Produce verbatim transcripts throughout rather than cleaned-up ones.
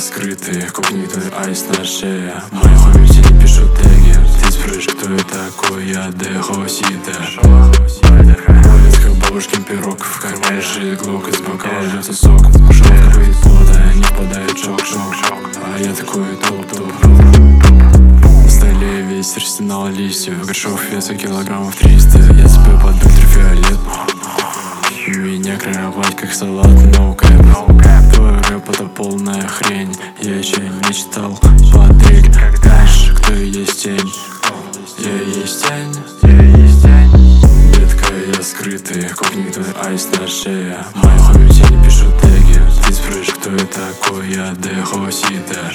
скрытый, когнитный айс на шее. Мои хуй все не пишут теги. Ты спрашиваешь, кто я такой, я Дехосита. Ходит как бабушкин пирог. В кармане жит глок, из бокала льется сок. Шок капает пота, не впадает в шок, шок, шок. А я такой топ-топ. На столе весь арсенал листьев. Горшок веса килограммов триста. Я спю под ультрафиолет. Меня кровать как салат, no cap. Твой рэп это полная хрень. Я еще не читал Патрик. Знаешь, кто есть тень? Я есть тень. Детка, я скрытый, когнитный айс на шее. Мои хуй все не пишут теги. Ты спрашиваешь, кто я такой, я Дехосита.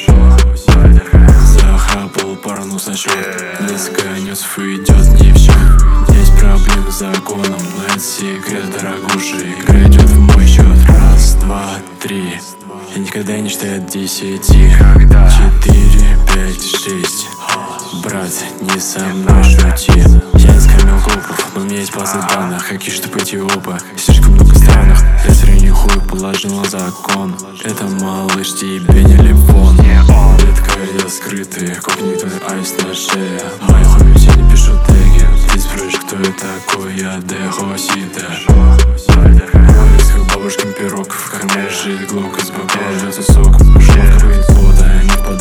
Захапал пару на счет. Несколько нюсов идет не в счет. Есть проблемы с законом, но это секрет, дорогуша. Игра идет в мой счет. Раз, два, три. Я никогда не считаю от десяти. Четыре, пять, шесть. Брат, не со мной шути. Я не скормил копов, но у меня есть базы данных. Какие чтобы эти опа, слишком много странных. Я средний хуй положил на закон. Это малыш, тебе не лифон. Детка, я скрытый, когнитный айс на шее. Мои хуй все не пишут теги. Ты спрашиваешь, кто я такой, я Дехосита. Ходит как бабушкин пирог. В кармане жит глок, из бокала льется сок. Шок капает